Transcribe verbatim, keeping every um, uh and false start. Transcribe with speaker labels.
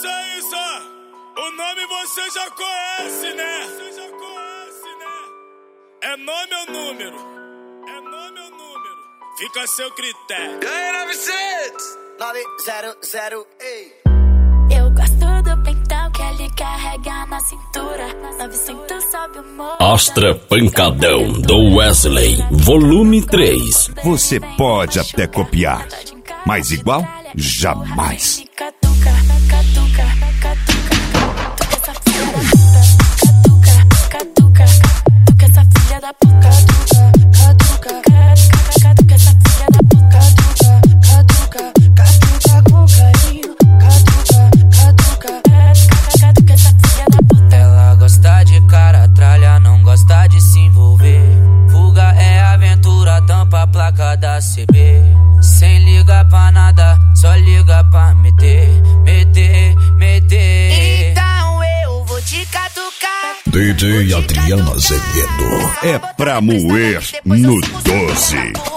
Speaker 1: isso, é isso, ó. O nome você já conhece, né? Você já conhece, né? É nome ou número? É nome ou número? Fica a seu critério.
Speaker 2: E aí, novecentos? nove zero zero, ei.
Speaker 3: Eu gosto do pentão que ele carrega na cintura. novecentos sobe o morro.
Speaker 4: Astra Pancadão do Wesley, volume três.
Speaker 5: Você pode até copiar, mas igual, jamais.
Speaker 3: Catuca, catuca, catuca, catuca essa filha da puta. Catuca, catuca, catuca essa filha da puta. Catuca, catuca, catuca essa filha da puta. Catuca, catuca com carinho. Catuca, catuca, catuca, catuca essa filha da puta.
Speaker 6: Ela gosta de cara tralha, não gosta de se envolver. Fuga é aventura, tampa a placa da C B. Sem ligar pra nada, só liga pra meter, meter, meter.
Speaker 3: Então eu vou te catucar.
Speaker 5: D J Adriano Azevedo é pra moer no doze.